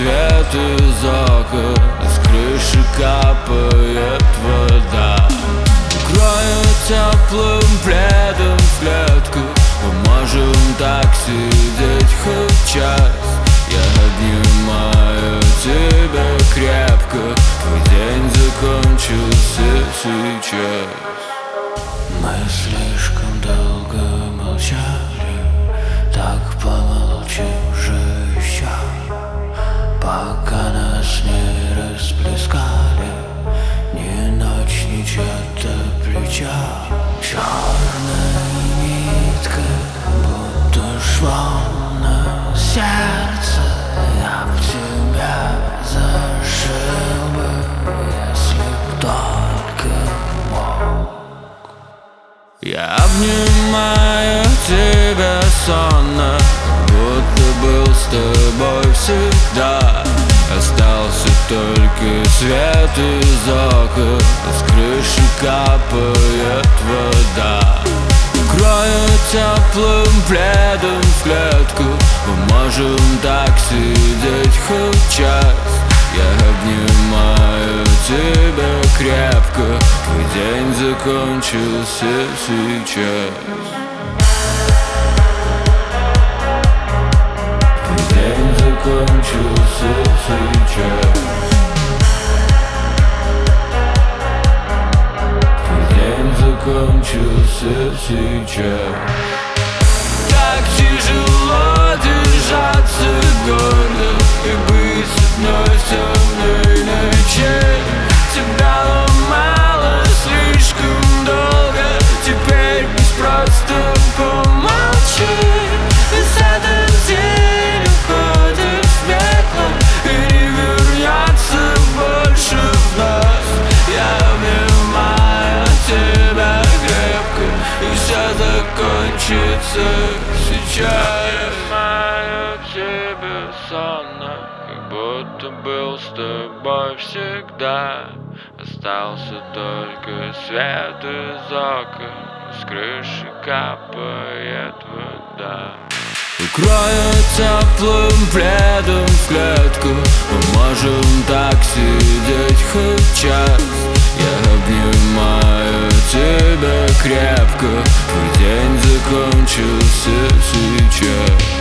свет из окон, с крыши капает вода. Укрою теплым пледом в клетку, поможем так сидеть хоть час. Я обнимаю тебя крепко, твой день закончился сейчас. Мы слишком долго молчали, так помолчи уже еще, пока нас не расплескали ни ночь, ни чьё-то плечо. Черная нитка, будто швом на сердце, я б тебя зашил бы, если б только мог. Я обнимаю тебя сонно, будто был с тобой всегда. Остался только свет из окон, с крыши капает вода. Укрою теплым пледом в клетку, поможем так сидеть хоть час. Я обнимаю тебя крепко, твой день закончился сейчас. Твой день закончился сейчас. Твой день закончился сейчас. Так тяжело держаться гордо и быть одной темной ночи. Тебя ломало слишком долго, теперь пусть просто помолчи. Ведь этот день уходит в пекло и не вернется больше в нас. Я обнимаю тебя крепко, и все закончится сейчас. Я обнимаю тебя сонно, как будто был с тобой всегда. Остался только свет из окон, с крыши капает вода. Укрою теплым пледом в клетку, поможем так сидеть хоть час. Я обнимаю тебя крепко, твой день закончился сейчас.